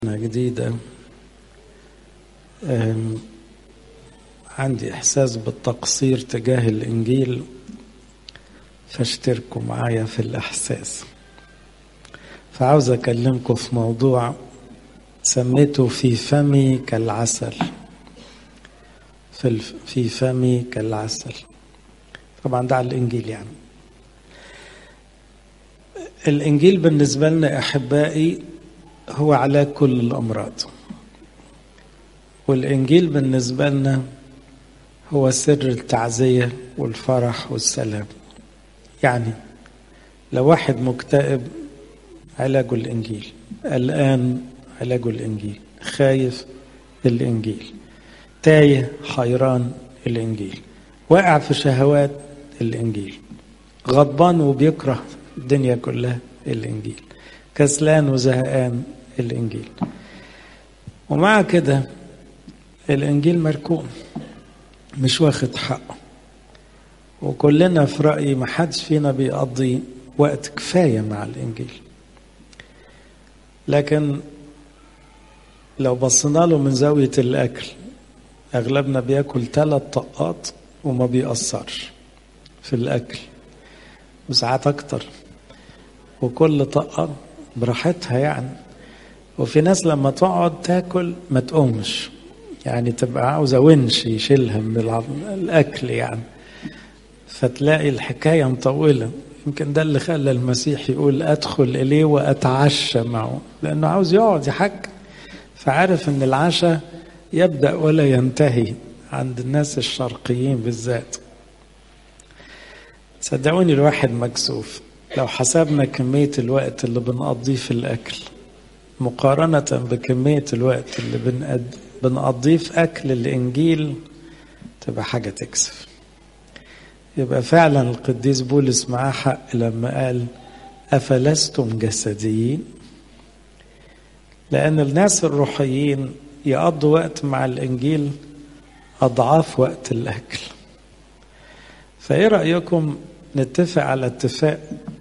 جديدة. عندي إحساس بالتقصير تجاه الإنجيل، فاشتركوا معايا في الإحساس. فعاوز أكلمكم في موضوع سميته في فمي كالعسل. في فمي كالعسل، طبعا ده على الإنجيل. يعني الإنجيل بالنسبة لنا أحبائي هو علاج كل الأمراض، والإنجيل بالنسبة لنا هو سر التعزية والفرح والسلام. يعني لو واحد مكتئب علاجه الإنجيل، قلقان علاجه الإنجيل، خايف الإنجيل، تايه حيران الإنجيل، واقع في شهوات الإنجيل، غضبان وبيكره الدنيا كلها الإنجيل، كسلان وزهقان الإنجيل. ومع كده الإنجيل مركون مش واخد حقه، وكلنا في رأيي ما حدش فينا بيقضي وقت كفاية مع الإنجيل. لكن لو بصينا له من زاوية الأكل، أغلبنا بياكل 3 طقات وما بيأثرش في الأكل، وساعات أكتر، وكل طقة براحتها يعني. وفي ناس لما تقعد تاكل ما تقومش، يعني تبقى عاوزة ونش يشيلها من الأكل يعني، فتلاقي الحكاية مطولة. يمكن ده اللي خلى المسيح يقول أدخل إليه وأتعشى معه، لأنه عاوز يقعد يحك، فعارف أن العشاء يبدأ ولا ينتهي عند الناس الشرقيين بالذات. صدقوني الواحد مكسوف لو حسبنا كمية الوقت اللي بنقضيه في الأكل مقارنة بكمية الوقت اللي بنقضيه في أكل الإنجيل، تبقى حاجة تكسف. يبقى فعلا القديس بولس معاه حق لما قال أفلستم جسديين، لأن الناس الروحيين يقضوا وقت مع الإنجيل أضعاف وقت الأكل. فإيه رأيكم نتفق على اتفاق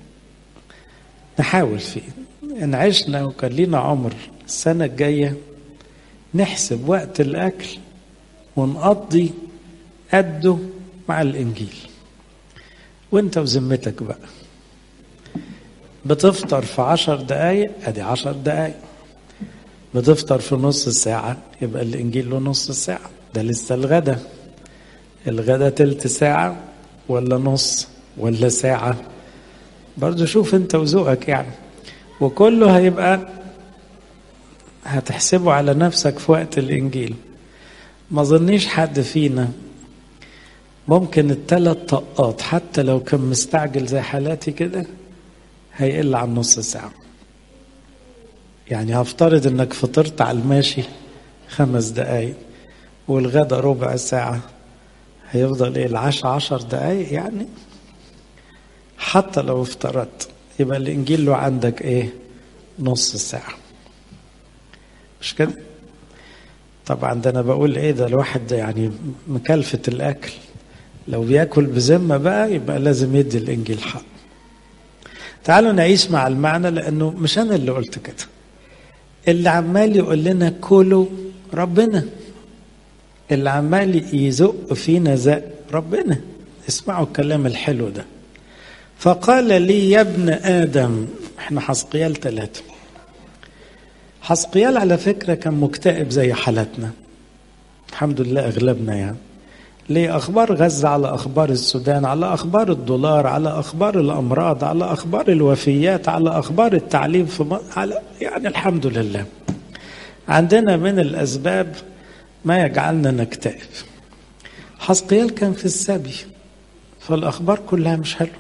نحاول فيه، إن عشنا وكان لينا عمر السنة الجاية نحسب وقت الأكل ونقضي قده مع الإنجيل. وانت وذمتك بقى، بتفطر في 10 دقايق، ادي 10 دقايق. بتفطر في نص ساعة، يبقى الإنجيل له نص ساعة. ده لسه الغدا تلت ساعة ولا نص ولا ساعة، برضو شوف انت وذوقك يعني. وكله هيبقى هتحسبه على نفسك في وقت الإنجيل. ما ظنيش حد فينا ممكن ال3 طقات حتى لو كان مستعجل زي حالاتي كده هيقل عن نص ساعة. يعني هفترض انك فطرت على الماشي 5 دقايق والغدا ربع ساعة، هيفضل ايه العشاء 10 دقايق يعني. حتى لو افترضت يبقى الانجيل له عندك ايه نص ساعة، مش كده؟ طبعا ده انا بقول ايه، ده الواحد ده يعني مكلفة الاكل. لو بياكل بذمة بقى يبقى لازم يدي الانجيل حق. تعالوا نعيش مع المعنى، لانه مش انا اللي قلت كده، اللي عمال يقول لنا كلوا ربنا، اللي عمال يزق فينا زق ربنا. اسمعوا الكلام الحلو ده. فقال لي يا ابن آدم، احنا حزقيال 3. حزقيال على فكرة كان مكتئب زي حالتنا، الحمد لله أغلبنا يعني. ليه؟ أخبار غزة، على أخبار السودان، على أخبار الدولار، على أخبار الأمراض، على أخبار الوفيات، على أخبار التعليم في على يعني الحمد لله عندنا من الأسباب ما يجعلنا نكتئب. حزقيال كان في السبي، فالأخبار كلها مش حلوة،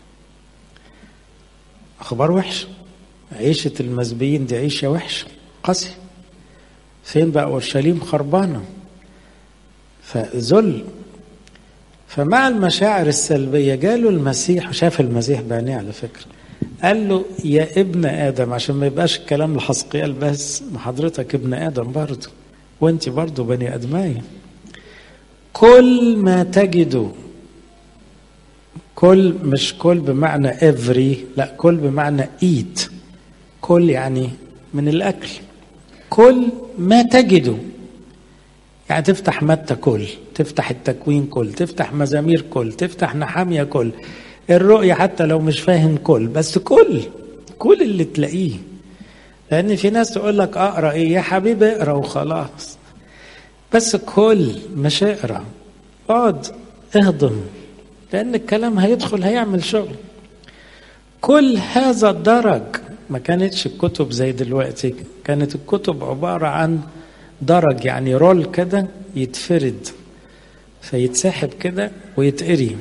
أخبار وحشة. عيشة المسبيين دي عيشة وحشة قاسية. فين بقى أورشليم خربانة، فذل. فمع المشاعر السلبية جاله المسيح، وشاف المسيح بعينيه على فكرة، قال له يا ابن آدم، عشان ما يبقاش الكلام لحزقيال بس، ما حضرتك ابن آدم برضه، وانت برضه بني آدمية. كل ما تجده، كل مش كل بمعنى every، لا كل بمعنى eat. كل يعني من الأكل، كل ما تجده. يعني تفتح متى كل، تفتح التكوين كل، تفتح مزامير كل، تفتح نحمية كل، الرؤية حتى لو مش فاهم كل، بس كل اللي تلاقيه. لأن في ناس تقول لك أقرأ إيه يا حبيبي؟ اقرأ وخلاص. بس كل مش اقرأ، اقعد اهضم، لأن الكلام هيدخل هيعمل شغل. كل هذا الدرج. ما كانتش الكتب زي دلوقتي، كانت الكتب عبارة عن درج، يعني رول كده يتفرد فيتسحب كده ويتقري.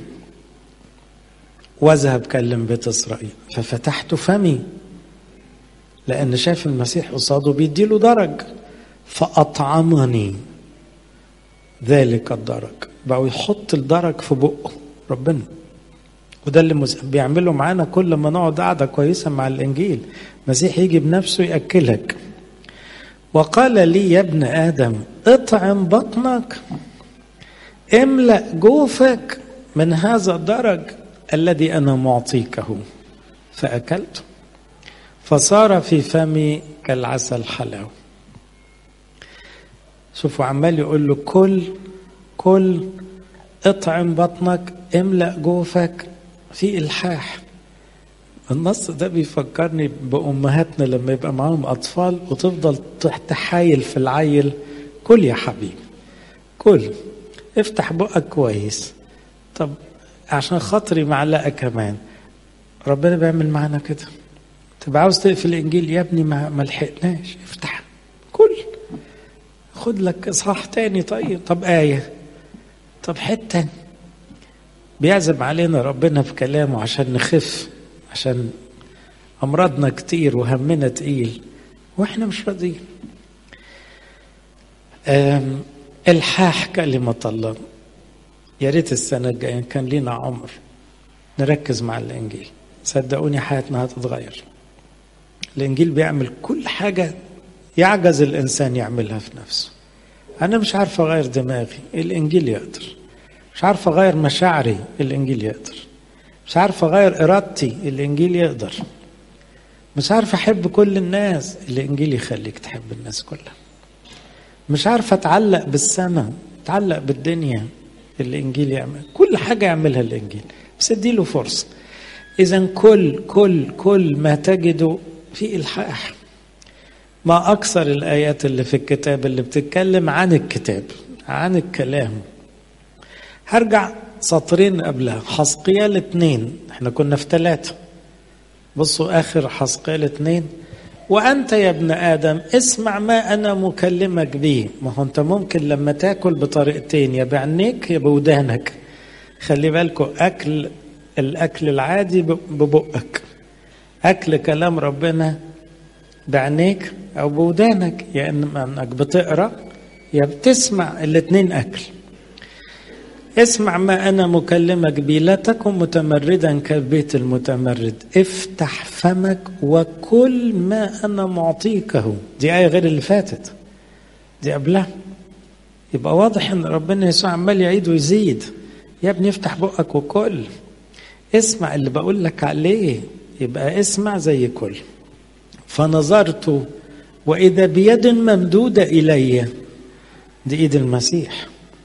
واذهب كلم بيت إسرائيل ففتحت فمي، لأن شاف المسيح قصاده بيديله درج، فأطعمني ذلك الدرج. بقوا يحط الدرج في بقه ربنا. وده اللي بيعمله معانا كل ما نقعد قعدة كويسة مع الإنجيل. المسيح يجي بنفسه يأكلك. وقال لي يا ابن آدم اطعم بطنك، املأ جوفك من هذا الدرج الذي أنا معطيكه. فأكلت فصار في فمي كالعسل حلاوة. شوفوا عمال يقول له كل اطعم بطنك، املأ جوفك، في إلحاح. النص ده بيفكرني بأمهاتنا لما يبقى معاهم أطفال وتفضل تحايل في العيل، كل يا حبيبي كل، افتح بقك كويس، طب عشان خاطري معلقة كمان. ربنا بيعمل معانا كده. تبقى عاوز تقفل الإنجيل يا ابني، ما لحقناش، افتح كل، خد لك إصحاح تاني، طب آية، طب حتة. بيعزم علينا ربنا في كلامه عشان نخف، عشان أمراضنا كتير وهمنا تقيل وإحنا مش راضيين. إلحاح كلمة الله. يا ريت السنة الجاية كان لينا عمر نركز مع الإنجيل. صدقوني حياتنا هتتغير. الإنجيل بيعمل كل حاجة يعجز الإنسان يعملها في نفسه. أنا مش عارف أغير دماغي، الإنجيل يقدر. مش عارف أغير مشاعري، الإنجيل يقدر. مش عارف أغير إرادتي، الإنجيل يقدر. مش عارف أحب كل الناس، الإنجيل يخليك تحب الناس كلها. مش عارف أتعلق بالسماء، أتعلق بالدنيا، الإنجيل يعمل كل حاجة، يعملها الإنجيل، بس اديله فرصة. إذن كل ما تجده في إلحاح. ما أكثر الآيات اللي في الكتاب اللي بتتكلم عن الكتاب، عن الكلام. هرجع سطرين قبلها. حسقيال 2، احنا كنا في 3. بصوا آخر حسقيال 2. وأنت يا ابن آدم اسمع ما أنا مكلمك به. ما هو أنت ممكن لما تاكل بطريقتين، يا بعينيك يا بودانك. خلي بالكوا، الأكل العادي ببقك، أكل كلام ربنا بعينيك أو بودانك، يا إما أنك بتقرأ يا بتسمع، الاتنين أكل. اسمع ما أنا مكلمك به، لا تكن متمردا كالبيت المتمرد، افتح فمك وكل ما أنا معطيكه. دي آية غير اللي فاتت، دي قبلها. يبقى واضح أن ربنا يسوع عمال يعيد ويزيد. يا ابني افتح بقك وكل، اسمع اللي بقول لك عليه، يبقى اسمع زي كل. فنظرت وإذا بيد ممدودة إلي، دي إيد المسيح،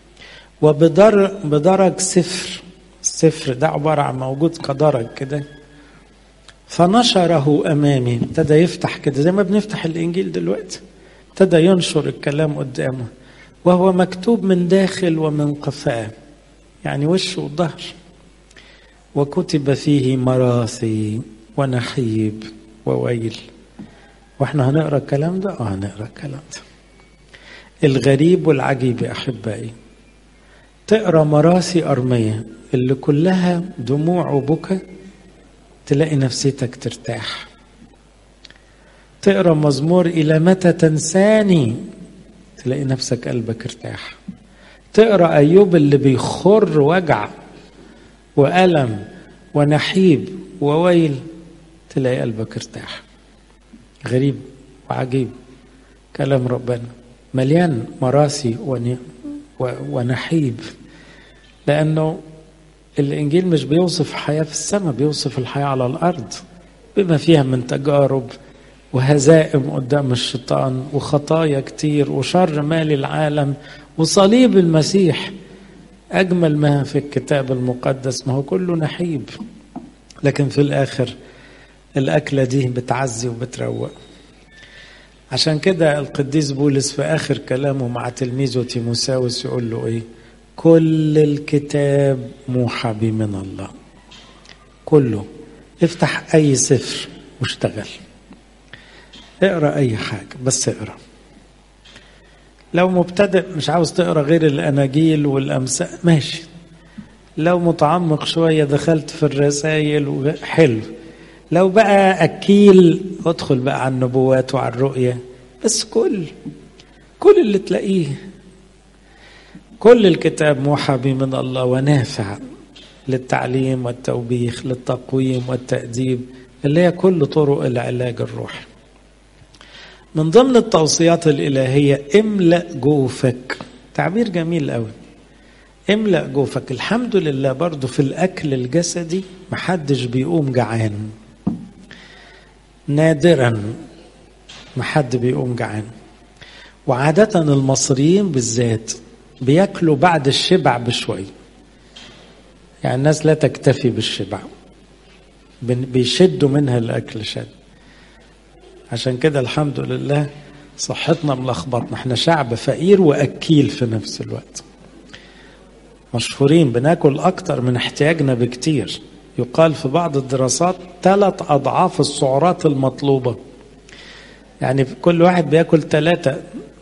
وبدرج سفر. السفر ده عبارة عن موجود كدرج كده. فنشره أمامي، ابتدى يفتح كده زي ما بنفتح الإنجيل دلوقتي، ابتدى ينشر الكلام قدامه. وهو مكتوب من داخل ومن قفاه، يعني وش والظهر. وكتب فيه مراثي ونحيب وويل. واحنا هنقرأ الكلام ده؟ هنقرأ الكلام ده. الغريب والعجيب يا أحبائي، تقرأ مراثي أرمية اللي كلها دموع وبكى، تلاقي نفسيتك ترتاح. تقرأ مزمور إلى متى تنساني، تلاقي نفسك قلبك ارتاح. تقرأ أيوب اللي بيخر وجع وألم ونحيب وويل، تلاقي قلبك ارتاح. غريب وعجيب كلام ربنا، مليان مراثي ونحيب. لأنه الإنجيل مش بيوصف حياة في السماء، بيوصف الحياة على الأرض بما فيها من تجارب وهزائم قدام الشيطان وخطايا كتير وشر مالي العالم وصليب المسيح. أجمل ما في الكتاب المقدس ما هو كله نحيب، لكن في الآخر الأكلة دي بتعزي وبتروق. عشان كده القديس بولس في آخر كلامه مع تلميذه تيموساوس يقول له إيه؟ كل الكتاب موحى به من الله. كله. افتح أي سفر واشتغل، اقرأ أي حاجة بس اقرأ. لو مبتدئ مش عاوز تقرأ غير الأناجيل والأمثال ماشي، لو متعمق شوية دخلت في الرسائل حلو، لو بقى أكيل ادخل بقى على النبوات وعلى الرؤية. بس كل اللي تلاقيه، كل الكتاب موحى به من الله ونافع للتعليم والتوبيخ للتقويم والتأديب، اللي هي كل طرق العلاج الروحي. من ضمن التوصيات الإلهية املأ جوفك. تعبير جميل قوي، املأ جوفك. الحمد لله برضو في الأكل الجسدي محدش بيقوم جعان، نادرا محد بيقوم جعان. وعادة المصريين بالذات بياكلوا بعد الشبع بشوي، يعني الناس لا تكتفي بالشبع، بيشدوا منها الأكل شد. عشان كده الحمد لله صحتنا ملخبطنا، احنا شعب فقير وأكيل في نفس الوقت، مشهورين بناكل أكتر من احتياجنا بكتير. يقال في بعض الدراسات 3 أضعاف السعرات المطلوبة، يعني كل واحد بياكل 3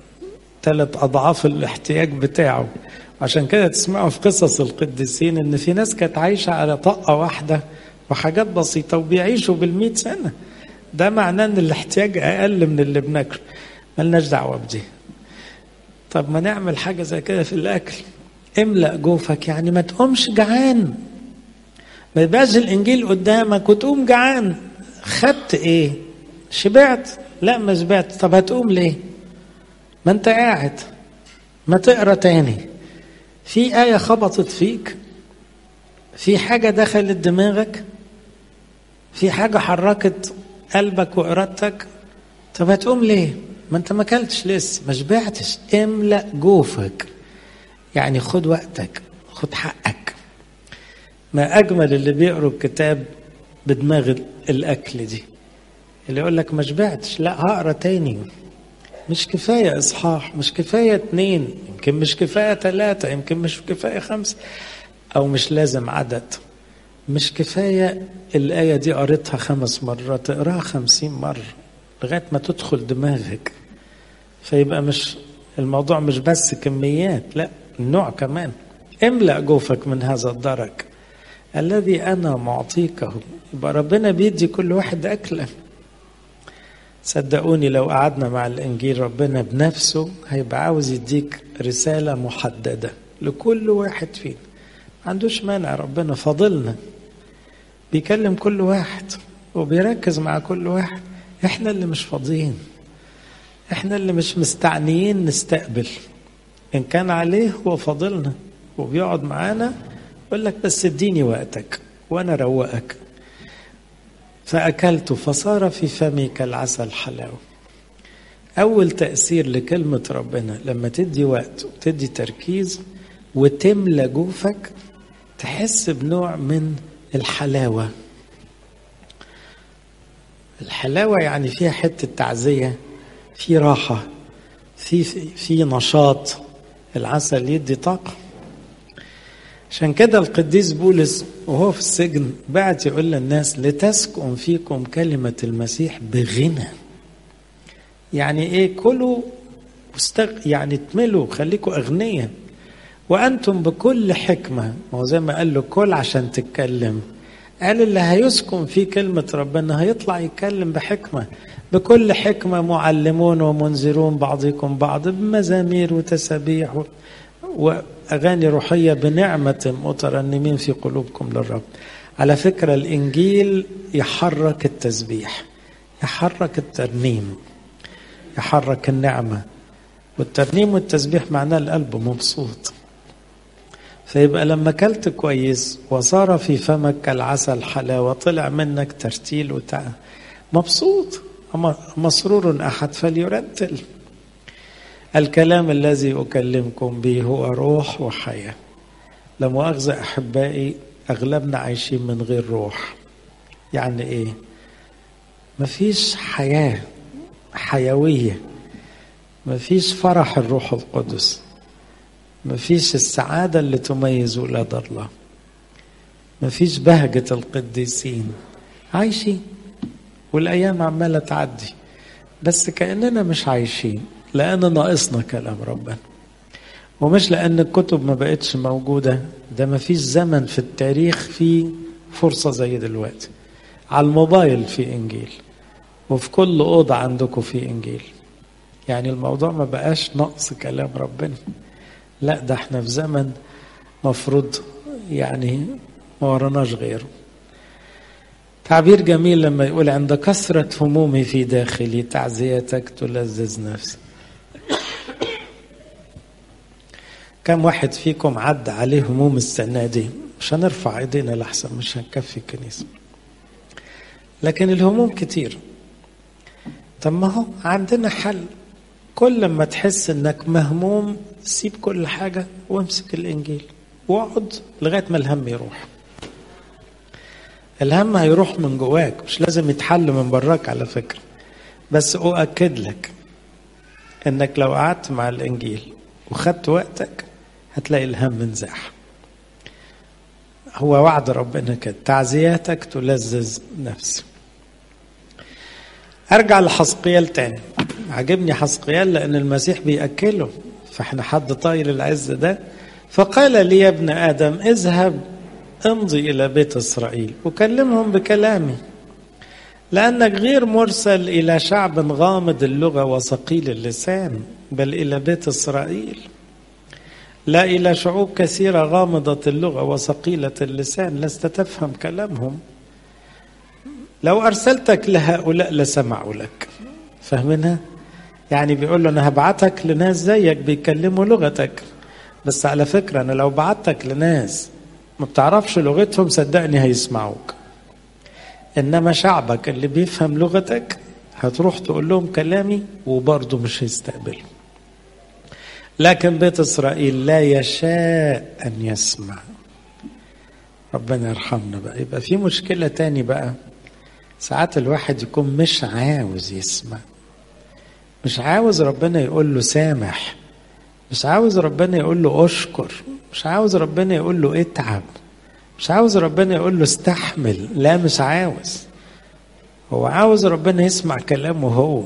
أضعاف الاحتياج بتاعه. عشان كده تسمعوا في قصص القديسين ان في ناس كانت عايشة على طاقة واحدة وحاجات بسيطة وبيعيشوا بال100 سنة. ده معناه ان الاحتياج اقل من اللي بناكله. ملناش دعوة بدي. طب ما نعمل حاجة زي كده في الاكل. املأ جوفك، يعني ما تقومش جعان، ما يبقاش الانجيل قدامك وتقوم جعان. خدت ايه؟ شبعت؟ لا ما شبعت. طب هتقوم ليه؟ ما انت قاعد. ما تقرا تاني. في آية خبطت فيك، في حاجة دخلت دماغك، في حاجة حركت قلبك وإرادتك. طب هتقوم ليه؟ ما انت ما اكلتش لسه، ما شبعتش. املأ جوفك، يعني خد وقتك، خد حقك. ما أجمل اللي بيقروا الكتاب بدماغ الأكل دي، اللي يقول لك ما شبعتش، لا هقرا تاني. مش كفاية إصحاح، مش كفاية 2، يمكن مش كفاية 3، يمكن مش كفاية 5، أو مش لازم عدد. مش كفاية الآية دي قريتها 5 مرات، تقراها 50 مرة لغاية ما تدخل دماغك. فيبقى مش الموضوع مش بس كميات، لا النوع كمان. املأ جوفك من هذا الدرج الذي أنا معطيكه. يبقى ربنا بيدي كل واحد أكله. صدقوني لو قعدنا مع الإنجيل ربنا بنفسه هيبقى عاوز يديك رسالة محددة لكل واحد فينا. ما عندوش مانع، ربنا فاضلنا بيكلم كل واحد وبيركز مع كل واحد. احنا اللي مش فاضيين، احنا اللي مش مستعنيين نستقبل. إن كان عليه هو فاضلنا وبيقعد معانا يقول لك بس اديني وقتك وأنا روقك. فأكلت فصار في فمي كالعسل حلاوة. أول تأثير لكلمة ربنا لما تدي وقت وتدي تركيز وتملى جوفك، تحس بنوع من الحلاوة. الحلاوة يعني فيها حتة تعزية، في راحة، في نشاط. العسل يدي طاقة. عشان كده القديس بولس وهو في السجن بعد يقول للناس لتسكن فيكم كلمة المسيح بغنى. يعني ايه؟ كلوا يعني تملوا، خليكوا أغنياء. وأنتم بكل حكمة. ما هو زي ما قال له كل عشان تتكلم، قال اللي هيسكن فيه كلمة ربنا هيطلع يتكلم بحكمة. بكل حكمة معلمون ومنذرون بعضكم بعض بمزامير وتسابيح وأغاني روحية بنعمة مترنمين في قلوبكم للرب. على فكرة الإنجيل يحرك التسبيح، يحرك الترنيم، يحرك النعمة. والترنيم والتسبيح معناه القلب مبسوط. فيبقى لما كلت كويس وصار في فمك كالعسل حلاوة، طلع منك ترتيل مبسوط. مسرور أحد فليرتل. الكلام الذي أكلمكم به هو روح وحياة. لا مؤاخذة أحبائي، أغلبنا عايشين من غير روح. يعني إيه؟ مفيش حياة حيوية، مفيش فرح الروح القدس، مفيش السعادة اللي تميز ولاد الله، مفيش بهجة القديسين. عايشين والأيام عمالة تعدي بس كأننا مش عايشين، لأن ناقصنا كلام ربنا، ومش لأن الكتب ما بقتش موجودة. ده مفيش زمن في التاريخ فيه فرصة زي دلوقتي. على الموبايل في إنجيل، وفي كل أوضة عندكم في إنجيل. يعني الموضوع ما بقاش نقص كلام ربنا، لا ده احنا في زمن مفروض يعني ما ورناش غيره. تعبير جميل لما يقول عند كثرة همومي في داخلي تعزيتك تلذذ نفسي. كم واحد فيكم عد عليه هموم السنة دي؟ مش هنرفع ايدينا لحسن مش هنكفي الكنيسة، لكن الهموم كتير. طب ما هو عندنا حل. كل ما تحس انك مهموم سيب كل حاجة وامسك الانجيل واقعد لغاية ما الهم يروح. الهم هيروح من جواك، مش لازم يتحل من براك على فكرة. بس أؤكد لك انك لو قعدت مع الانجيل وخدت وقتك هتلاقي الهم انزاح. هو وعد ربنا كده، تعزياتك تلذذ نفسي. ارجع لحزقيال تاني. عجبني حزقيال لان المسيح بيأكله، فاحنا حد طايل العز ده. فقال لي يا ابن آدم اذهب امضي إلى بيت إسرائيل وكلمهم بكلامي، لأنك غير مرسل إلى شعب غامض اللغة وثقيل اللسان، بل إلى بيت إسرائيل، لا إلى شعوب كثيرة غامضة اللغة وثقيلة اللسان لست تفهم كلامهم. لو أرسلتك لهؤلاء لسمعوا لك. فاهمينها؟ يعني بيقول له أنا هبعتك لناس زيك بيكلموا لغتك، بس على فكرة أنا لو بعتك لناس ما بتعرفش لغتهم صدقني هيسمعوك. إنما شعبك اللي بيفهم لغتك هتروح تقول لهم كلامي وبرضه مش هيستقبلوا. لكن بيت إسرائيل لا يشاء أن يسمع. ربنا يرحمنا بقى. يبقى في مشكلة تاني بقى، ساعات الواحد يكون مش عاوز يسمع، مش عاوز ربنا يقول له سامح، مش عاوز ربنا يقول له أشكر، مش عاوز ربنا يقول له اتعب، مش عاوز ربنا يقول له استحمل. لا مش عاوز. هو عاوز ربنا يسمع كلامه هو،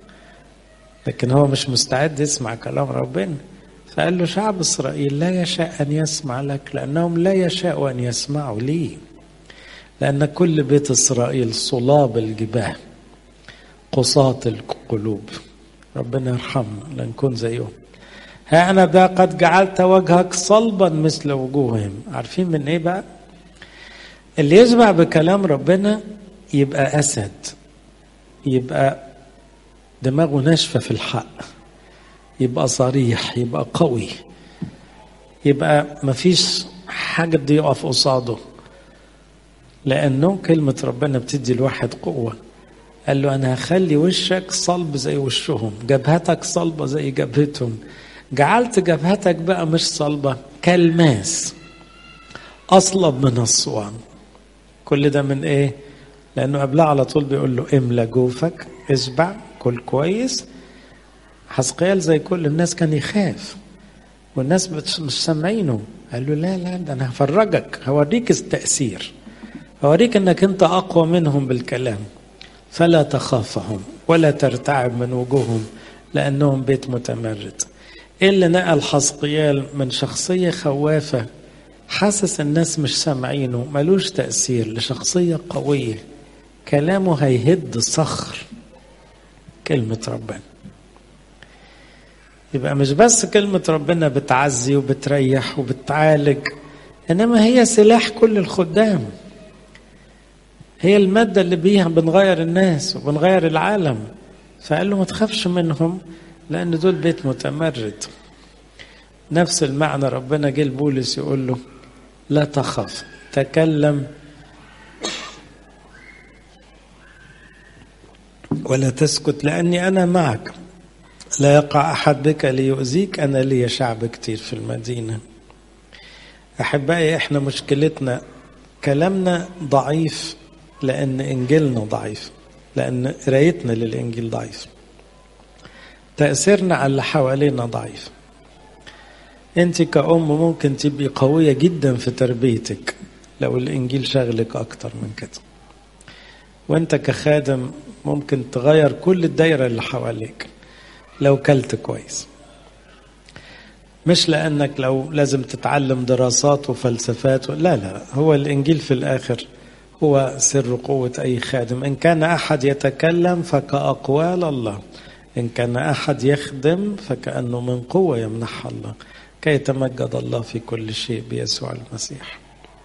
لكن هو مش مستعد يسمع كلام ربنا. فقال له شعب إسرائيل لا يشاء أن يسمع لك، لأنهم لا يشاء أن يسمعوا لي، لأن كل بيت إسرائيل صلاب الجباه قساة القلوب. ربنا يرحمنا لنكون زيهم. ها أنا ذا قد جعلت وجهك صلبا مثل وجوههم. عارفين من إيه بقى؟ اللي يشبع بكلام ربنا يبقى أسد، يبقى دماغه ناشفة في الحق، يبقى صريح، يبقى قوي، يبقى مفيش حاجة دي يقف قصاده، لأنه كلمة ربنا بتدي الواحد قوة. قال له أنا هخلي وشك صلب زي وشهم، جبهتك صلبة زي جبهتهم. جعلت جبهتك بقى مش صلبة، كالماس أصلب من الصوان. كل ده من إيه؟ لأنه قبلها على طول بيقول له املى جوفك، اشبع، كل كويس. حزقيال زي كل الناس كان يخاف، والناس مش سامعينه. قال له لا لا، ده أنا هفرجك، هوريك التأثير، هوريك أنك أنت أقوى منهم بالكلام. فلا تخافهم ولا ترتعب من وجوههم لأنهم بيت متمرد. إيه اللي نقل حزقيال من شخصية خوافة حاسس الناس مش سامعينه ملوش تأثير لشخصية قوية كلامه هيهد صخر؟ كلمة ربنا. يبقى مش بس كلمة ربنا بتعزي وبتريح وبتعالج، إنما هي سلاح كل الخدام، هي المادة اللي بيها بنغير الناس وبنغير العالم. فقال له ما تخافش منهم لأن دول بيت متمرد. نفس المعنى ربنا جه لبولس يقول له لا تخف، تكلم ولا تسكت لأني أنا معك، لا يقع أحد بك ليؤذيك، أنا لي شعب كتير في المدينة. أحبائي، إحنا مشكلتنا كلامنا ضعيف لأن إنجيلنا ضعيف، لأن قرايتنا للإنجيل ضعيف، تأثيرنا على اللي حوالينا ضعيف. أنت كأم ممكن تبقي قوية جدا في تربيتك لو الإنجيل شغلك أكتر من كده، وأنت كخادم ممكن تغير كل الدايرة اللي حواليك لو كلت كويس. مش لأنك لو لازم تتعلم دراسات وفلسفات، لا، هو الإنجيل في الآخر هو سر قوة أي خادم. إن كان أحد يتكلم فكأقوال الله، إن كان أحد يخدم فكأنه من قوة يمنحها الله، كي يتمجد الله في كل شيء بيسوع المسيح.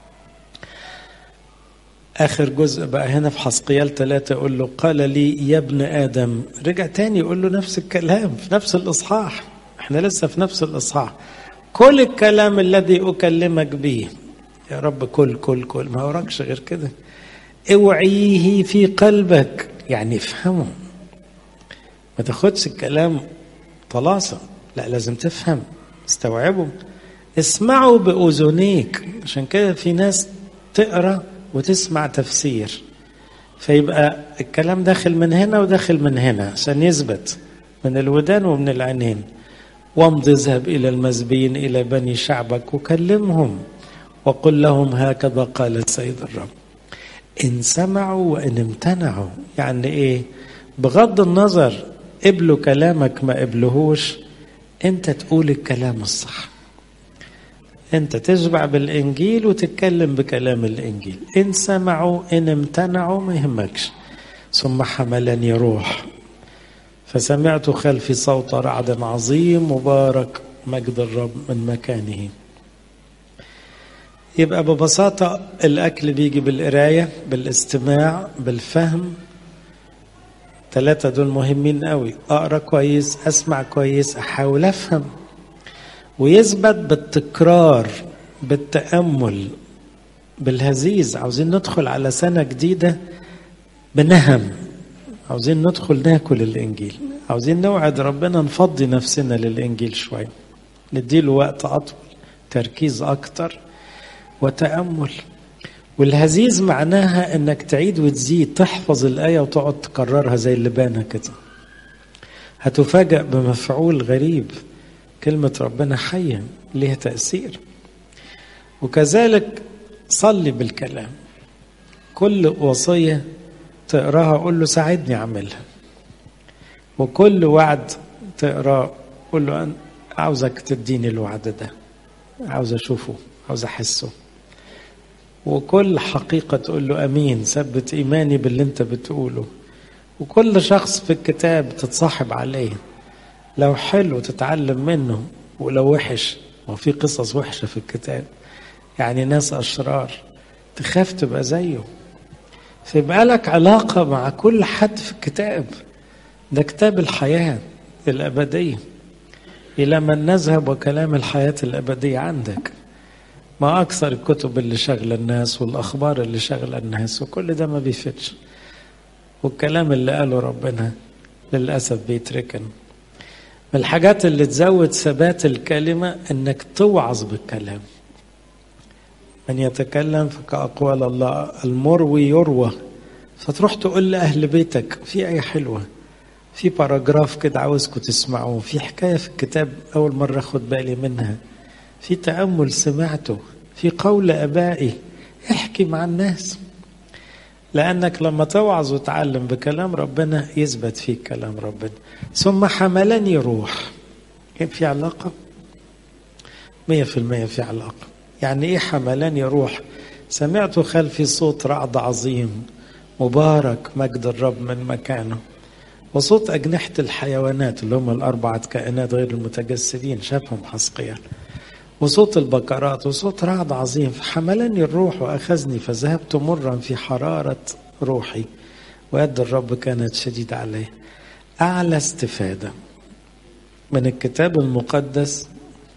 آخر جزء بقى هنا في حزقيال 3 يقول له قال لي يا ابن آدم. رجع تاني يقول له نفس الكلام في نفس الإصحاح، احنا لسه في نفس الإصحاح. كل الكلام الذي أكلمك به يا رب، كل ما وراكش غير كده. اوعيه في قلبك، يعني افهمه، ما تاخدش الكلام طلاسة، لا لازم تفهم، استوعبه، اسمعوا بأذنيك. عشان كده في ناس تقرأ وتسمع تفسير، فيبقى الكلام داخل من هنا وداخل من هنا عشان يثبت من الودان ومن العينين. وامض اذهب إلى المزبين إلى بني شعبك وكلمهم وقل لهم هكذا قال السيد الرب. إن سمعوا وإن امتنعوا، يعني إيه؟ بغض النظر قبلوا كلامك ما قبلهوش، أنت تقول الكلام الصح، أنت تشبع بالإنجيل وتتكلم بكلام الإنجيل. إن سمعوا إن امتنعوا ما يهمكش. ثم حملني روح فسمعت خلفي صوت رعد عظيم مبارك مجد الرب من مكانه. يبقى ببساطة الأكل بيجي بالقراية، بالاستماع، بالفهم. 3 دول مهمين قوي. أقرأ كويس، أسمع كويس، أحاول أفهم، ويثبت بالتكرار، بالتأمل، بالهزيز. عاوزين ندخل على سنة جديدة بنهم، عاوزين ندخل ناكل الإنجيل، عاوزين نوعد ربنا نفضي نفسنا للإنجيل شوية، نديله وقت أطول، تركيز أكتر وتأمل. والهزيز معناها انك تعيد وتزيد، تحفظ الآية وتقعد تكررها زي اللبانة كده، هتفاجأ بمفعول غريب. كلمة ربنا حية ليها تأثير. وكذلك صلي بالكلام، كل وصية تقراها قول له ساعدني أعملها، وكل وعد تقراه قول له أنا عاوزك تديني الوعد ده، عاوز أشوفه، عاوز أحسه. وكل حقيقة تقول له أمين، ثبت إيماني باللي أنت بتقوله. وكل شخص في الكتاب تتصاحب عليه، لو حلو تتعلم منه، ولو وحش، وفي قصص وحشة في الكتاب، يعني ناس أشرار تخاف تبقى زيه. فيبقى لك علاقة مع كل حد في الكتاب، ده كتاب الحياة الأبدية. إلى من نذهب وكلام الحياة الأبدية عندك. ما أكثر الكتب اللي شغل الناس والأخبار اللي شغل الناس، وكل ده ما بيفتش، والكلام اللي قاله ربنا للأسف بيتركن. من الحاجات اللي تزود ثبات الكلمة إنك توعظ بالكلام. من يتكلم فكأقوال الله، المروي يروى. فتروح تقول لأهل بيتك في آية حلوة، في باراجراف كده عاوزكم تسمعوه، في حكاية في الكتاب أول مرة أخد بالي منها، في تأمل سمعته، في قول أبائي. احكي مع الناس، لأنك لما توعظ وتعلم بكلام ربنا يثبت فيك كلام ربنا. ثم حملني روح. في علاقة 100% في علاقة. يعني إيه حملني روح؟ سمعت خلفي صوت رعد عظيم مبارك مجد الرب من مكانه، وصوت أجنحة الحيوانات اللي هم ال4 كائنات غير المتجسدين، شافهم حزقيال، وصوت البقرات، وصوت رعد عظيم. فحملني الروح وأخذني فذهبت مرا في حرارة روحي، ويد الرب كانت شديدة عليه. أعلى استفادة من الكتاب المقدس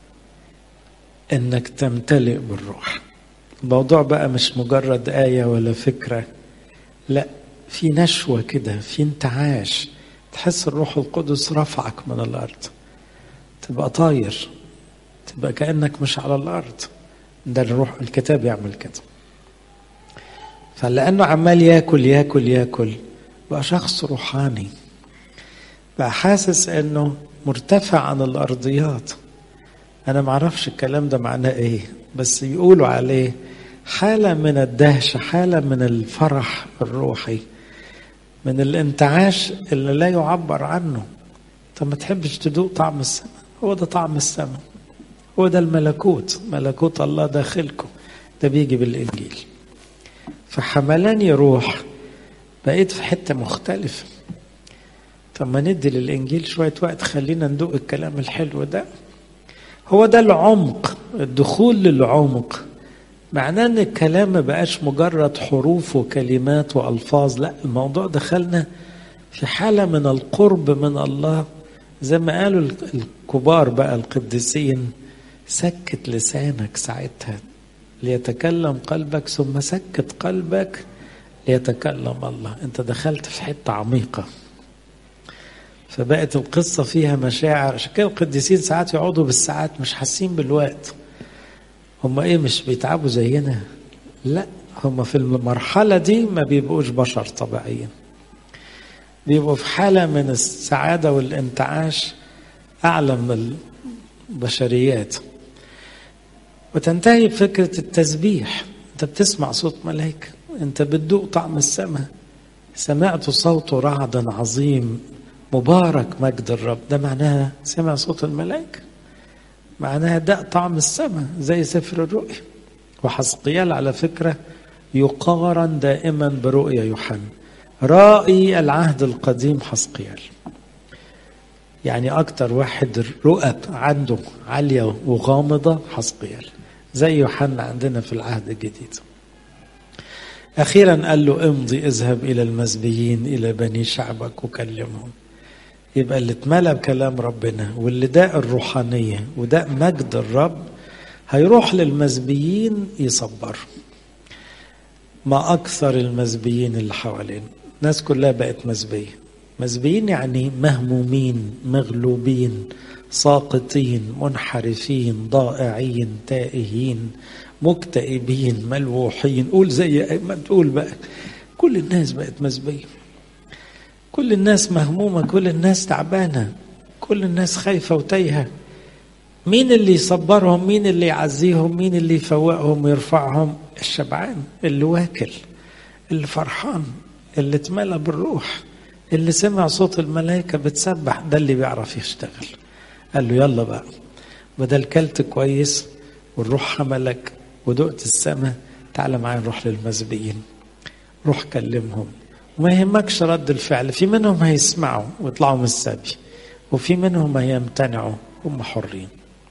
إنك تمتلئ بالروح. الموضوع بقى مش مجرد آية ولا فكرة، لا، في نشوة كده، في انتعاش، تحس الروح القدس رفعك من الأرض، تبقى طاير، تبقى كأنك مش على الأرض. ده الروح الكتاب يعمل كده. فلأنه عمال ياكل ياكل ياكل بقى شخص روحاني، بقى حاسس انه مرتفع عن الأرضيات. أنا معرفش الكلام ده معناه إيه، بس يقولوا عليه حالة من الدهشة، حالة من الفرح الروحي، من الانتعاش اللي لا يعبر عنه. طب ما تحبش تدوق طعم السماء؟ هو ده طعم السماء، هو ده الملكوت، ملكوت الله داخلكم. ده بيجي بالإنجيل. فحملاني روح، بقيت في حتة مختلفة. طب ما ندي للإنجيل شوية وقت، خلينا ندوق الكلام الحلو ده. هو ده العمق، الدخول للعمق. معناه ان الكلام ما بقاش مجرد حروف وكلمات والفاظ، لا، الموضوع دخلنا في حالة من القرب من الله. زي ما قالوا الكبار بقى القديسين، سكت لسانك ساعتها ليتكلم قلبك، ثم سكت قلبك ليتكلم الله. انت دخلت في حتة عميقة، فبقت القصة فيها مشاعر. عشان كده القديسين ساعات يقعدوا بالساعات مش حاسين بالوقت. هم ايه، مش بيتعبوا زينا؟ لا، هم في المرحلة دي ما بيبقوش بشر طبيعيين، بيبقوا في حالة من السعادة والانتعاش أعلى من البشريات. وتنتهي بفكرة التسبيح. انت بتسمع صوت ملائكة، انت بتدوق طعم السماء. سمعت صوت رعد عظيم مبارك مجد الرب. ده معناها سمع صوت الملائكة، معناها ده طعم السماء، زي سفر الرؤيا. وحزقيال على فكرة يقارن دائما برؤيا يوحنا. رائي العهد القديم حزقيال، يعني أكتر واحد رؤى عنده عالية وغامضة حزقيال، زي يوحنا عندنا في العهد الجديد. أخيرا قال له امضي، اذهب إلى المزبيين، إلى بني شعبك وكلمهم. يبقى اللي اتملى بكلام ربنا واللي داء الروحانية وداء مجد الرب هيروح للمزبيين يصبر. ما أكثر المزبيين اللي حوالين، الناس كلها بقت مزبية. مزبيين يعني مهمومين، مغلوبين، ساقطين، منحرفين، ضائعين، تائهين، مكتئبين، ملوحين. قول زي ما تقول بقى، كل الناس بقت مزبية، كل الناس مهمومة، كل الناس تعبانة، كل الناس خايفة وتايهة. مين اللي يصبرهم؟ مين اللي يعزيهم؟ مين اللي يفوقهم ويرفعهم؟ الشبعان، اللي واكل، اللي فرحان، اللي اتملى بالروح، اللي سمع صوت الملائكة بتسبح. ده اللي بيعرف يشتغل. قال له يلا بقى، بدل كلت كويس والروح حملك ودقت السماء، تعال معايا نروح للمزبيين، روح كلمهم. وما يهمكش رد الفعل، في منهم هيسمعوا ويطلعوا من السبي، وفي منهم هيمتنعوا، هم حرين.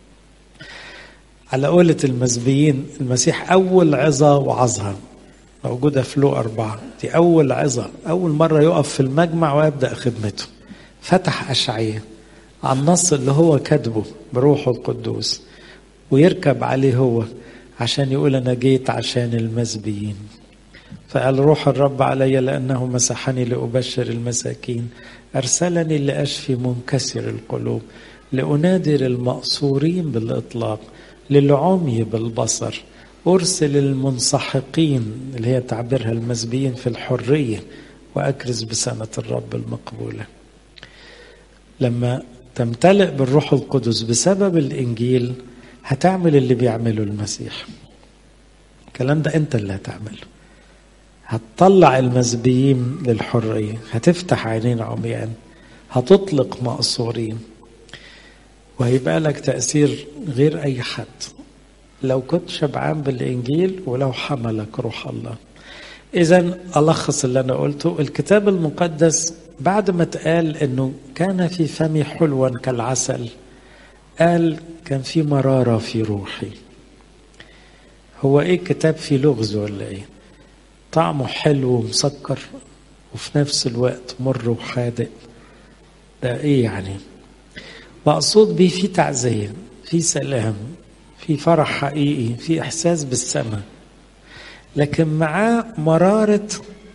على قولة المزبيين، المسيح أول عظة وعظها موجودة في لوقا 4. دي أول عظة، أول مرة يقف في المجمع ويبدأ خدمته. فتح أشعياء عن النص اللي هو كاتبه بروحه القدوس، ويركب عليه هو عشان يقول أنا جيت عشان المزبيين. فقال روح الرب علي لأنه مسحني لأبشر المساكين، أرسلني لأشفي منكسر القلوب، لأنادر المأسورين بالإطلاق، للعمي بالبصر، أرسل المنسحقين اللي هي تعبيرها المزبيين في الحرية، وأكرز بسنة الرب المقبولة. لما تمتلئ بالروح القدس بسبب الإنجيل هتعمل اللي بيعمله المسيح. الكلام ده أنت اللي هتعمله. هتطلع المزبيين للحرية، هتفتح عينين عميان، هتطلق مأسورين، وهيبقى لك تأثير غير أي حد لو كنت شبعان بالإنجيل ولو حملك روح الله. إذن ألخص اللي أنا قلته، الكتاب المقدس بعد ما اتقال أنه كان في فمي حلوا كالعسل، قال كان في مرارة في روحي. هو إيه الكتاب؟ فيه لغز ولا إيه؟ طعمه حلو ومسكر وفي نفس الوقت مر وحادق، ده إيه يعني؟ مقصود بيه في تعزية، في سلام، في فرح حقيقي، في إحساس بالسماء، لكن معاه مرارة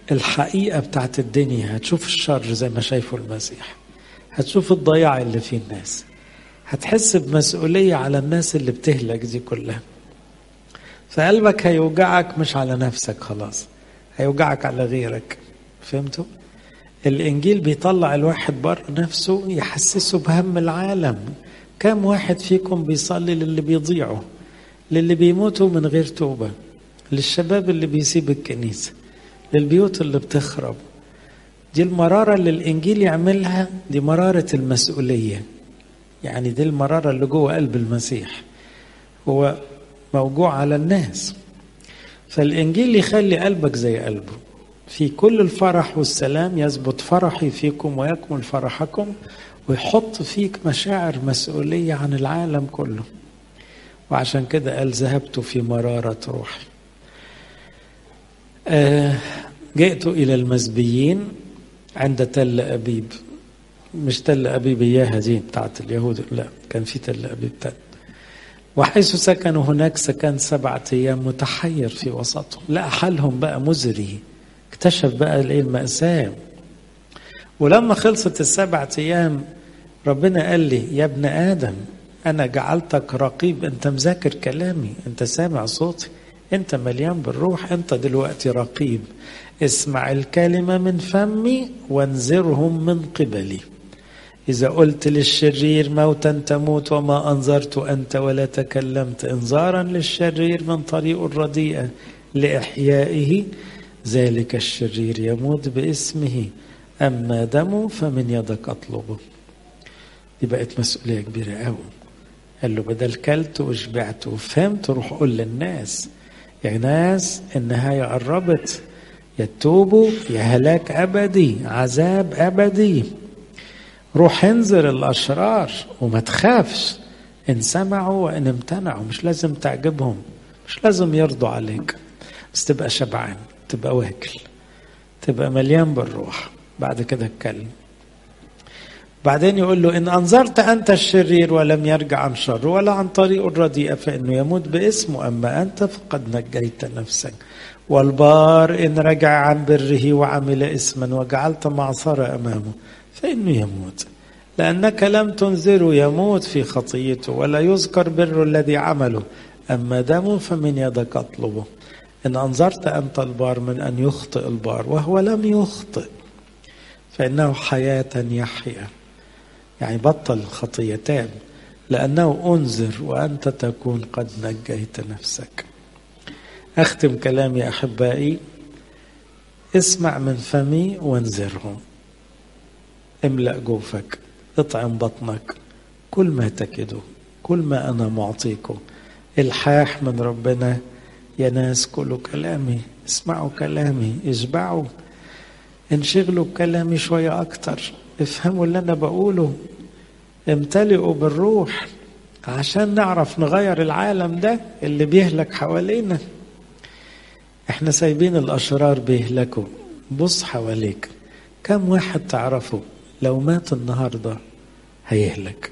الحقيقة بتاعت الدنيا، هتشوف الشر زي ما شايفه المسيح، هتشوف الضياع اللي فيه الناس، هتحس بمسؤولية على الناس اللي بتهلك دي كلها. فقلبك هيوجعك مش على نفسك خلاص، هيوجعك على غيرك. فهمتوا؟ الإنجيل بيطلع الواحد بره نفسه، يحسسه بهم العالم. كم واحد فيكم بيصلي للي بيضيعوا، للي بيموتوا من غير توبة، للشباب اللي بيسيب الكنيسة، للبيوت اللي بتخرب؟ دي المرارة اللي الإنجيل يعملها، دي مرارة المسؤولية. يعني دي المرارة اللي جوه قلب المسيح، هو موجوع على الناس. فالإنجيل يخلي قلبك زي قلبه، في كل الفرح والسلام يثبت فرحي فيكم ويكمل فرحكم، ويحط فيك مشاعر مسؤولية عن العالم كله. وعشان كده قال ذهبت في مرارة روحي. جئت إلى المزبيين عند تل أبيب. مش تل أبيب إياها دي بتاعت اليهود، لا، كان في تل أبيب تاني. وحيث سكنوا هناك سكن 7 أيام متحير في وسطهم. لا، حالهم بقى مزري، اكتشف بقى ايه المأساة. ولما خلصت ال7 أيام ربنا قال لي يا ابن آدم أنا جعلتك رقيب، أنت مذاكر كلامي، أنت سامع صوتي، أنت مليان بالروح، أنت دلوقتي رقيب. اسمع الكلمة من فمي وانذرهم من قبلي. إذا قلت للشرير موتا تموت وما أنذرت أنت ولا تكلمت إنذارا للشرير من طريق الرديئة لإحيائه، ذلك الشرير يموت باسمه، أما دمه فمن يدك أطلبه. دي بقت مسؤولية كبيرة قوي. قال له بدل كلت وشبعت وفهمت، روح قول للناس يا ناس النهاية قربت، يا تتوبوا يا هلاك أبدي، عذاب أبدي. روح انذر الأشرار وما تخافش، إن سمعوا وإن امتنعوا. مش لازم تعجبهم، مش لازم يرضوا عليك، بس تبقى شبعان، تبقى واكل، تبقى مليان بالروح. بعد كده اتكلم. بعدين يقول له إن أنظرت أنت الشرير ولم يرجع عن شر ولا عن طريق الرديئة فإنه يموت باسمه، أما أنت فقد نجيت نفسك. والبار إن رجع عن بره وعمل إثما وجعلت معصرة أمامه فإنه يموت، لأنك لم تنذره يموت في خطيته ولا يذكر بر الذي عمله، أما دمه فمن يدك أطلبه. إن أنظرت أنت البار من أن يخطئ البار وهو لم يخطئ فإنه حياة يحيا، يعني بطل الخطيتان، لأنه أنذر وأنت تكون قد نجيت نفسك. أختم كلامي يا أحبائي، اسمع من فمي وانذرهم. املأ جوفك، اطعم بطنك، كل ما تكدوا، كل ما أنا معطيكم. الحاح من ربنا يا ناس، كلوا كلامي، اسمعوا كلامي، اشبعوا، انشغلوا بكلامي شوية أكتر، افهموا اللي أنا بقوله، امتلئوا بالروح عشان نعرف نغير العالم ده اللي بيهلك حوالينا. احنا سايبين الأشرار بيهلكوا. بص حواليك، كم واحد تعرفه لو مات النهاردة هيهلك؟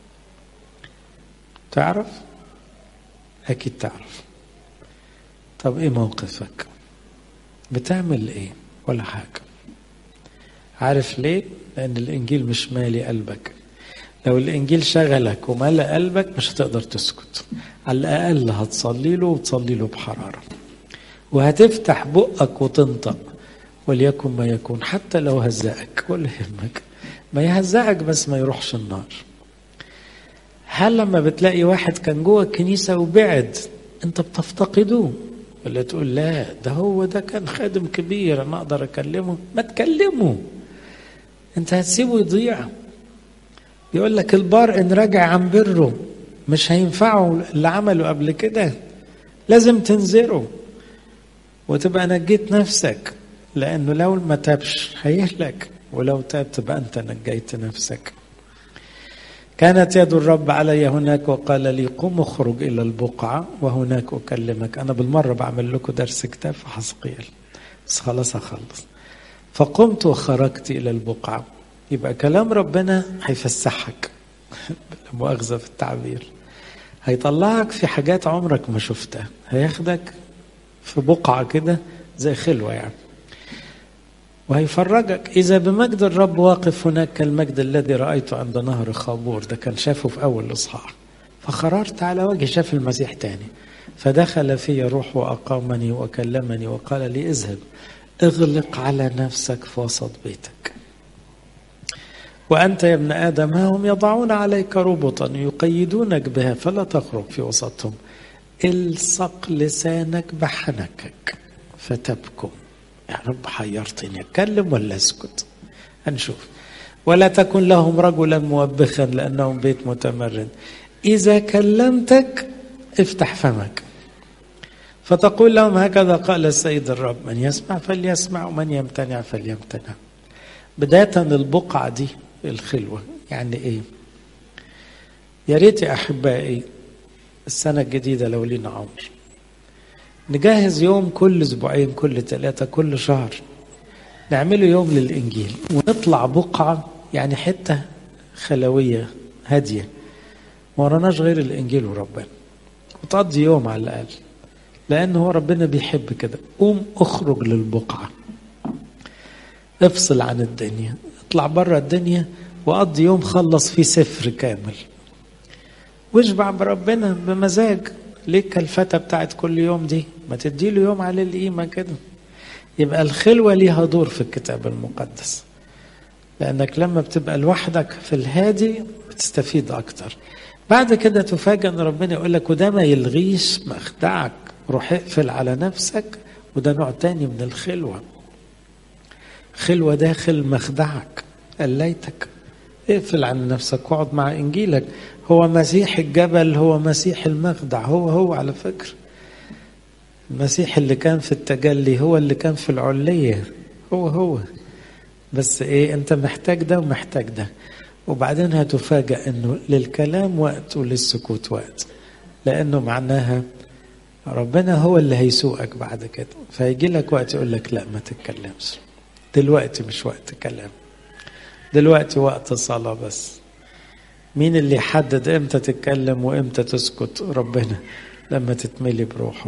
تعرف؟ أكيد تعرف. طب ايه موقفك؟ بتعمل ايه؟ ولا حاجة. عارف ليه؟ لأن الإنجيل مش مالي قلبك. لو الإنجيل شغلك وملأ قلبك مش هتقدر تسكت، على الأقل هتصلي له وتصلي له بحرارة، وهتفتح بقك وتنطق وليكن ما يكون، حتى لو هزقك ولا يهمك، ما يهزقك بس ما يروحش النار. هل لما بتلاقي واحد كان جوه الكنيسة وبعد انت بتفتقده ولا تقول لا ده هو ده كان خادم كبير انا اقدر اكلمه؟ ما تكلمه، انت هتسيبه يضيع. يقول لك البار ان رجع عن بره مش هينفعه اللي عمله قبل كده، لازم تنذره وتبقى نجيت نفسك، لانه لو ما تابش هيهلك، ولو تاب تبقى انت نجيت نفسك. كانت يد الرب علي هناك وقال لي قم اخرج الى البقعة وهناك اكلمك. انا بالمرة بعمل لكم درس كتاب في حزقيال بس خلاص اخلص. فقمت وخرجت الى البقعة. يبقى كلام ربنا هيفسحك مؤاخذة في التعبير، هيطلعك في حاجات عمرك ما شفتها، هياخدك في بقعة كده زي خلوة يعني. وهيفرجك. إذا بمجد الرب واقف هناك كالمجد الذي رأيته عند نهر خابور، ده كان شافه في أول الإصحاح. فخررت على وجهي، شاف المسيح تاني. فدخل في روح وأقامني وكلمني وقال لي اذهب اغلق على نفسك في وسط بيتك، وأنت يا ابن آدم ها هم يضعون عليك ربطا يقيدونك بها فلا تخرج في وسطهم، الصق لسانك بحنكك فتبكم. يا رب حيرتني، اتكلم ولا اسكت؟ هنشوف. ولا تكن لهم رجلا موبخا لأنهم بيت متمرد، إذا كلمتك افتح فمك فتقول لهم هكذا قال السيد الرب، من يسمع فليسمع ومن يمتنع فليمتنع. بداية البقعة دي الخلوة يعني ايه؟ يا ريت يا أحبائي السنة الجديدة لو لينا عمر نجهز يوم كل أسبوعين، كل 3، كل شهر نعمله يوم للإنجيل، ونطلع بقعة يعني حتة خلوية هادية ما وراناش غير الإنجيل وربنا، وتقضي يوم على الأقل، لأنه هو ربنا بيحب كده. قوم اخرج للبقعة، افصل عن الدنيا، اطلع بره الدنيا وقضي يوم خلص فيه سفر كامل، واشبع بربنا بمزاج. ليك الفتى بتاعت كل يوم دي، ما تديله يوم على القيمة كده. يبقى الخلوة ليها دور في الكتاب المقدس، لأنك لما بتبقى لوحدك في الهادي بتستفيد أكتر. بعد كده تفاجأ أن ربنا يقول لك وده ما يلغيش مخدعك، روح اقفل على نفسك، وده نوع تاني من الخلوة. خلوة داخل مخدعك، قليتك، اقفل عن نفسك واقعد مع إنجيلك. هو مسيح الجبل، هو مسيح المخدع، هو على فكرة المسيح اللي كان في التجلي هو اللي كان في العلية، هو بس ايه، انت محتاج ده ومحتاج ده. وبعدين هتفاجأ انه للكلام وقت وللسكوت وقت، لانه معناها ربنا هو اللي هيسوقك بعد كده. فيجي لك وقت يقول لك لا ما تتكلمش دلوقتي، مش وقت كلام دلوقتي، وقت صلاة بس. مين اللي يحدد امتى تتكلم وامتى تسكت؟ ربنا، لما تتملي بروحه.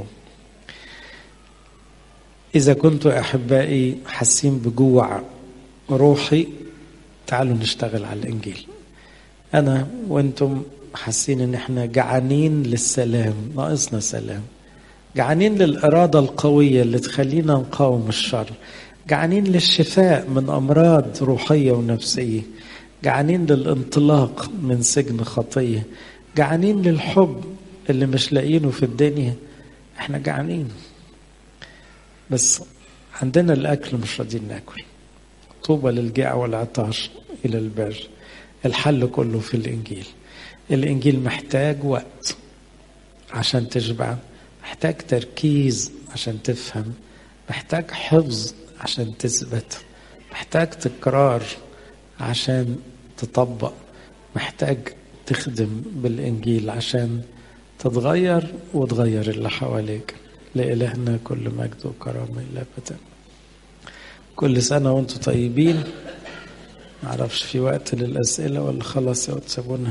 إذا كنتوا أحبائي حاسين بجوع روحي، تعالوا نشتغل على الإنجيل. أنا وأنتم حاسين إن إحنا جعانين للسلام، ناقصنا سلام، جعانين للإرادة القوية اللي تخلينا نقاوم الشر، جعانين للشفاء من أمراض روحية ونفسية، جعانين للانطلاق من سجن خطية، جعانين للحب اللي مش لاقينه في الدنيا. إحنا جعانين بس عندنا الأكل مش راضيين ناكل. طوبى للجاع والعطاش إلى البر. الحل كله في الإنجيل. الإنجيل محتاج وقت عشان تشبع، محتاج تركيز عشان تفهم، محتاج حفظ عشان تثبت، محتاج تكرار عشان تطبق، محتاج تخدم بالإنجيل عشان تتغير وتغير اللي حواليك. لإلهنا كل مجد وكرامة إلى أبدا. كل سنة وانتم طيبين. معرفش في وقت للأسئلة ولا خلاص يا تسيبونا؟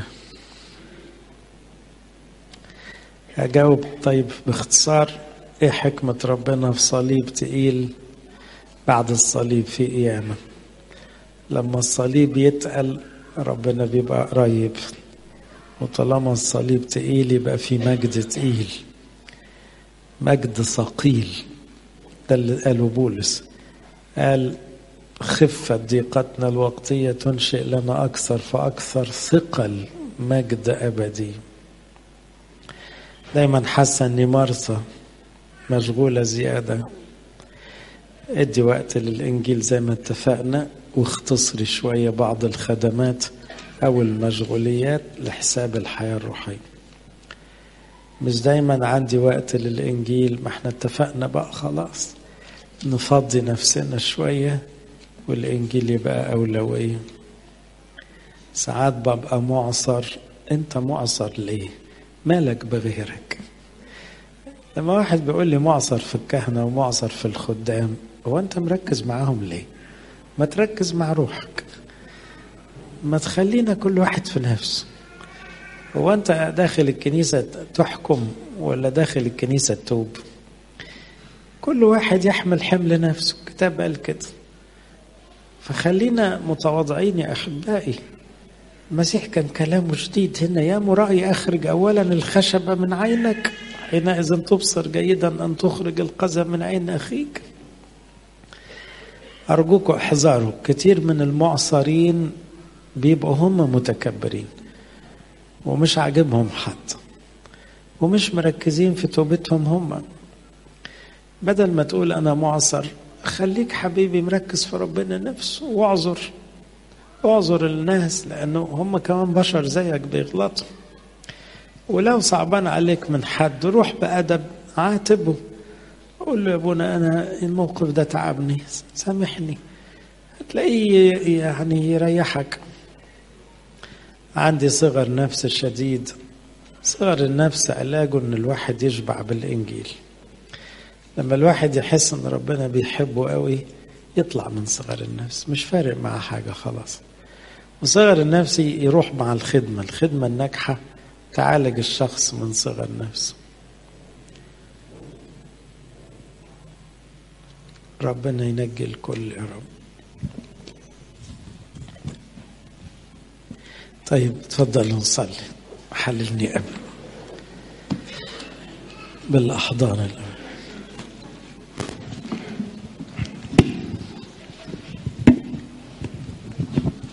هجاوب طيب باختصار. ايه حكمة ربنا في صليب تقيل بعد الصليب في قيامة؟ لما الصليب يتقل ربنا بيبقى قريب، وطالما الصليب تقيل يبقى في مجد تقيل، مجد ثقيل. ده اللي قاله بولس، قال خفة ضيقتنا الوقتية تنشئ لنا أكثر فأكثر ثقل مجد أبدي. دايما حاسة أني مرثى مشغولة زيادة. ادي وقت للإنجيل زي ما اتفقنا، واختصري شوية بعض الخدمات أو المشغوليات لحساب الحياة الروحية. مش دايما عندي وقت للإنجيل، ما احنا اتفقنا بقى خلاص نفضي نفسنا شوية والإنجيل يبقى أولوية. ساعات ببقى معصر. أنت معصر ليه؟ مالك بغيرك؟ لما واحد بيقول لي معصر في الكهنة ومعصر في الخدام، هو أنت مركز معاهم ليه؟ ما تركز مع روحك، ما تخلينا كل واحد في نفسه. هو أنت داخل الكنيسة تحكم ولا داخل الكنيسة تتوب؟ كل واحد يحمل حمل نفسه، الكتاب قال كده. فخلينا متواضعين يا أحبائي. المسيح كان كلامه جديد هنا: يا مرائي أخرج أولا الخشبة من عينك، حينئذ تبصر جيدا أن تخرج القذى من عين أخيك. أرجوكم احذروا، كتير من المعصرين بيبقوا هم متكبرين ومش عاجبهم حد ومش مركزين في توبتهم هم. بدل ما تقول أنا معصر، خليك حبيبي مركز في ربنا نفسه، واعذر الناس، لأنه هم كمان بشر زيك بيغلطوا. ولو صعبان عليك من حد، روح بأدب عاتبه، قول له يا ابونا أنا الموقف ده تعبني، سامحني، هتلاقيه يعني يريحك. عندي صغر نفس شديد. صغر النفس علاجه ان الواحد يشبع بالإنجيل. لما الواحد يحس ان ربنا بيحبه قوي، يطلع من صغر النفس، مش فارق معه حاجة خلاص. وصغر النفس يروح مع الخدمة الناجحة تعالج الشخص من صغر نفسه. ربنا ينجي الكل يا رب. طيب اتفضلوا نصلي. حللني قبل بالأحضان الأول.